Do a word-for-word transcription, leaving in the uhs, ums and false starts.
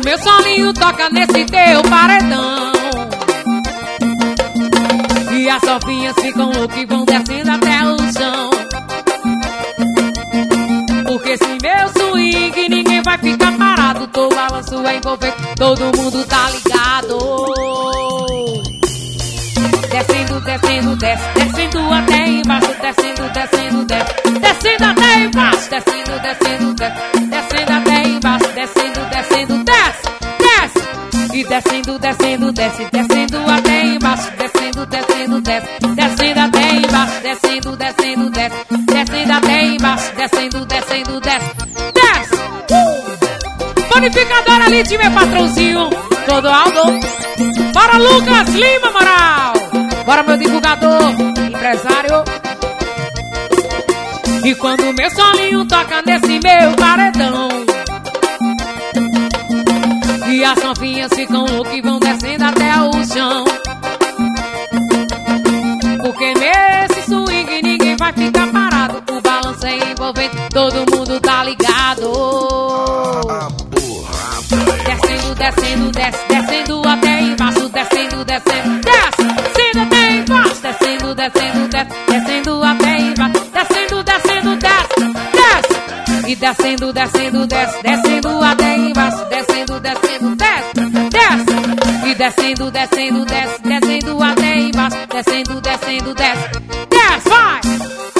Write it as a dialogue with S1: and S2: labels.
S1: meu solinho toca nesse teu paredão, e as sofinhas ficam loucas e vão descendo até o chão. Porque se meu swing ninguém vai ficar parado, tô balanço é envolvente, todo mundo tá ligado. Descendo, descendo, desce, descendo até embaixo, descendo, descendo, desce, descendo até embaixo, descendo, descendo, desce, descendo até embaixo, descendo, descendo, desce, desce. E descendo, descendo, desce, descendo até embaixo, descendo, descendo, desce, descendo até embaixo, descendo, descendo, desce, descendo até embaixo, descendo, descendo, desce, desce. Uh! Bonificadora ali de meu patrãozinho, todo Aldo. Bora Lucas Lima Moral. Bora meu divulgador, empresário. E quando meu solinho toca nesse meu paredão, e as novinhas ficam loucas e vão descendo até o chão. Porque nesse swing ninguém vai ficar parado, o balanço é envolvente, todo mundo tá ligado. Descendo, descendo, desce, descendo até embaixo, descendo, descendo, desce, descendo até embaixo, descendo, descendo, desce, descendo até embaixo, descendo, descendo, desce, desce. E descendo, descendo, desce, descendo até embaixo, descendo, descendo, desce, desce. E descendo, descendo, desce, descendo até embaixo, descendo, descendo, desce, desce, vai!